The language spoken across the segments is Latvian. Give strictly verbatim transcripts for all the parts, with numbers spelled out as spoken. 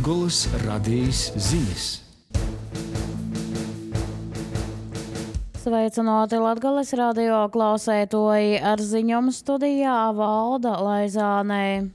Latgoles radijas ziņas. Sveicināti Latgoles radio klausētoji, ar ziņām studijā Valda Laizānē.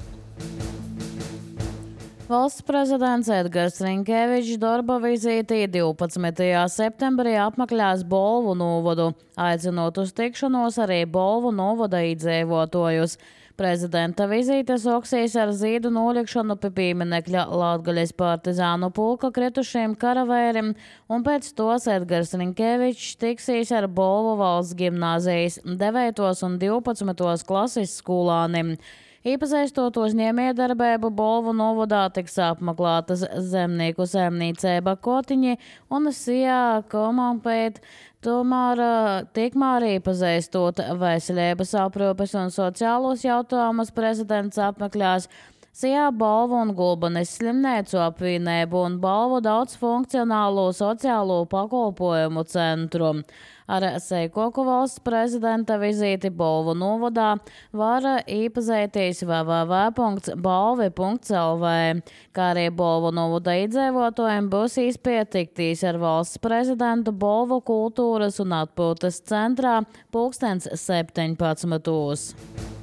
Valsts prezidents Edgars Rinkevičs darba vizītī divpadsmitajā septembrī apmeklēs Bolvu novadu, aicinot uz tikšanos arī Bolvu novada iedzīvotājus. Prezidenta vizīte soksīs ar zīdu nolikšanu pie pieminekļa Latgaļas partizānu pulka kritušiem karavērim, un pēc tos Edgars Rinkevičs tiksīs ar Bolvu valsts gimnāzijas devītos un divpadsmitos klases skolānim. Iepazīstot uzņēmējdarbību Bolvu novadā tiks apmeklētas zemnieku saimniecība Kotiņi un Sijā Komampēt, tomēr tikmēr iepazīstot veselības aprūpes un sociālos jautājumus prezidents apmeklēs Sijā Bolvu un Gulbenes slimnīcu apvienību un Bolvu daudzfunkcionālo sociālo pakalpojumu centru. Ar seikoku valsts prezidenta vizīti Bolvu novadā var iepazīties w w w punkts bolvi punkts l v, kā arī Bolvu novada iedzīvotājiem būs iespēja tiktīs ar valsts prezidentu Bolvu kultūras un atpūtas centrā pulkstens septiņpadsmitos.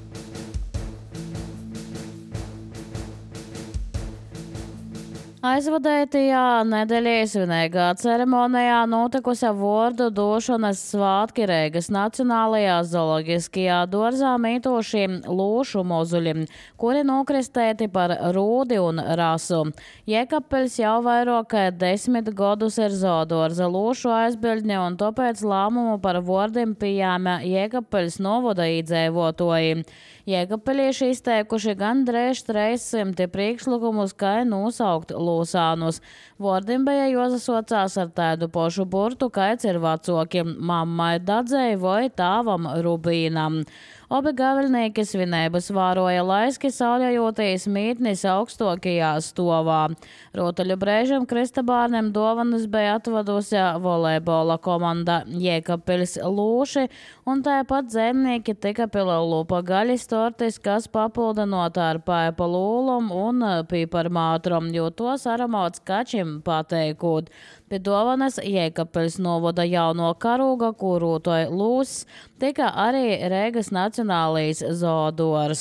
Aizvadētajā nedēļas svinīgā ceremonijā notikusi vārdu došanas svātki Reigas Nacionālajā zooloģiskajā dārzā mītošiem lūšu mozuļiem, kuri nokristēti par rūdi un rasu. Jēkabpeļs jau vairāk kā desmit gadus ir zoodārza lūšu aizbildņa, un tāpēc lēmumu par vārdiem pieņēma Jēkabpeļs novada iedzīvotāji. Jēkabpeļieši izteikuši gandrīz trīssimti priekšlikumus, kā nosaukt lūsānus. Vārdim bija jāsasaucās ar tādu pašu burtu, kāds ir vecākiem – mammai Dadzei vai tāvam Rubīnam. Abi gaviļnieki svinības vēroja laiski sauļojoties mītnis augstākajā stovā. Rotaļu brēžam Kristabārniem dovanas bija atvadusi volejbola komanda Jēkabpeļs lūši, un tāpat zemnieki tika pilēlupa gaļas tortis, kas papildinot ar paipa lūlum un pīparmātrom, jo tos aromāts kačim pateikot. Pie dovanas Jēkabpeļs novada jauno karūga, kuru to lūs, tika arī Reigas Nacionālais zoodārzs.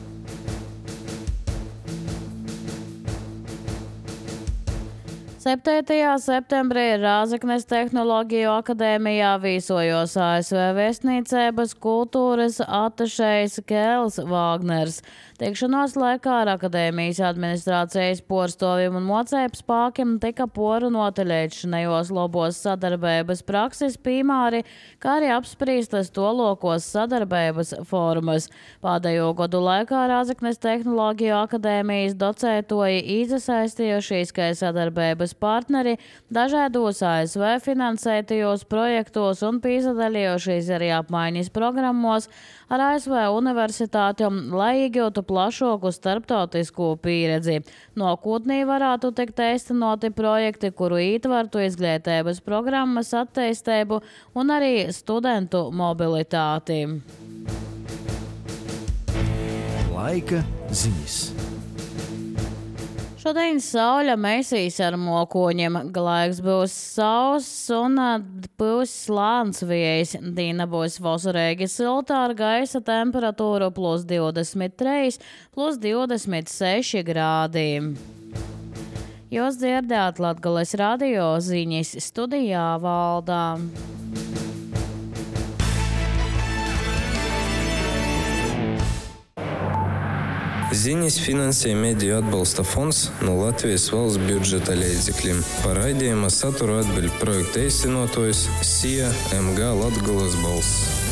septītajā septembrī Rāzaknes Tehnoloģiju akadēmijā vīsojos A S V vēstniecības kultūras atašejs Kēls Vāgners. Tikšanās laikā ar akadēmijas administrācijas porstoviem un mocēju spākiem tika porunota līdzinējos labos sadarbības prakses piemēri, kā arī apspriestas tolokos sadarbības formas. Pēdējo gadu laikā Rāzaknes Tehnoloģiju akadēmijas docētoji izasaistījušies, kā sadarbības partneri dažādos A S V finansētajos projektos un piesadalījušies arī apmaiņas programmos ar A S V universitātiem, lai iegūtu plašāku starptautisku pieredzi. Nākotnē varētu tikt īstenoti projekti, kuru ietvertu izglītības programmas attīstību un arī studentu mobilitāti. Laika ziņas. Šodien sauļa mēsīs ar mokoņiem, laiks būs sauss un būs slāns vējs. Dīna būs vasarīgi silta ar gaisa temperatūru plus divdesmit trīs, plus divdesmit seši grādi. Jūs dzirdējāt Latgoles radio ziņas, studijā Valdā. Ziņas finansē Mediju atbalsta fonds no Latvijas valsts budžeta līdzekļiem. Par raidījuma saturu atbild projekta īstenotājs Sija M G Latgoles balss.